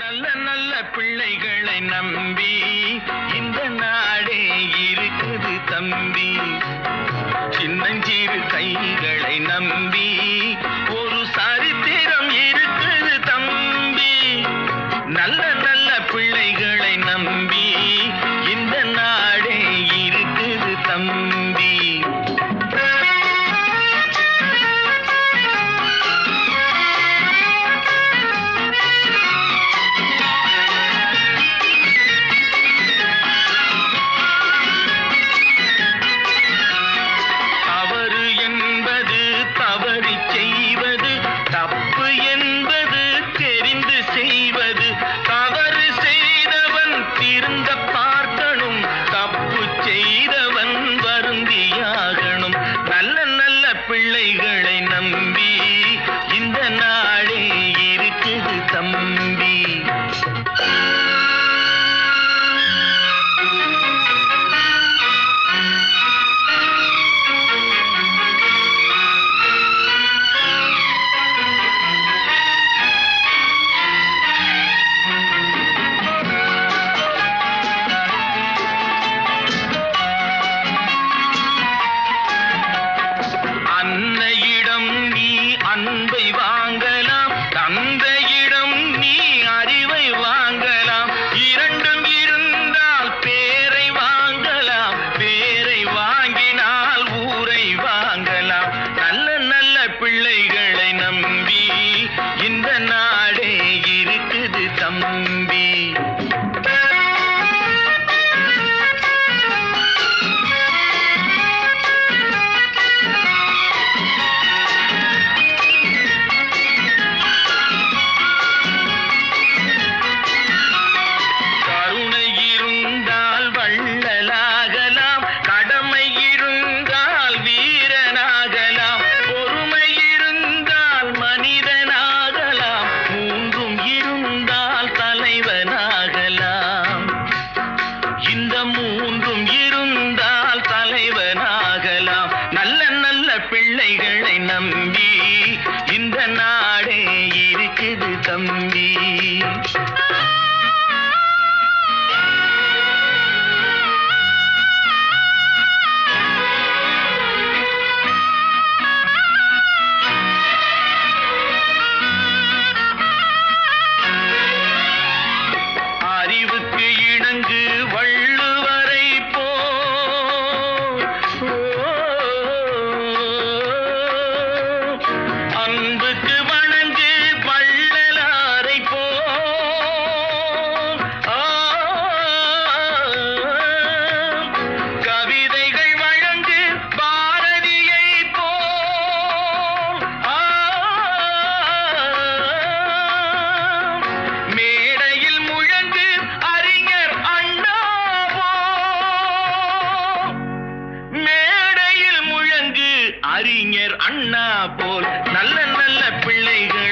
நல்ல நல்ல பிள்ளைகளை நம்பி இந்த நாடே இருக்குது தம்பி. சின்னஞ்சிறு கைகளை நம்பி ஒரு சரித்திரம் இருக்குது தம்பி. நல்ல நல்ல பிள்ளைகளை நம்பி இந்த நாடே இருக்குது தம்பி. தப்பு என்பது தெரிந்து செய்வது, தவறு செய்தவன் திருந்த பார்க்கணும், தப்பு செய்தவன் வருந்தியாகணும். நல்ல நல்ல பிள்ளைகளை நம்பி இந்த நாடே இருக்குது தம்பி. அன்னையிடம் நீ அன்பை வாங்கலாம், தந்தையிடம் நீ அறிவை வாங்கலாம். இரண்டும் இருந்தால் பேரை வாங்கலாம், பேரை வாங்கினால் ஊரை வாங்கலாம். நல்ல நல்ல பிள்ளைகளை நம்பி இந்த நாடே இருக்குது தம்பி. இந்த மூன்றும் இருந்தால் தலைவனாகலாம். நல்ல நல்ல பிள்ளைகளை நம்பி இந்த நாடே இருக்குது தம்பி. அறிவுக்கு இணங்கு வள்ளுவரை போல், அன்புக்கு வணங்கு வள்ளலாரை போல், கவிதைகள் வழங்கு பாரதியை போல், மேடையில் முழங்கு அறிஞர் அண்ணா போல், மேடையில் முழங்கு அறிஞர் அண்ணா போல். நல்ல நல்ல பிள்ளைகள்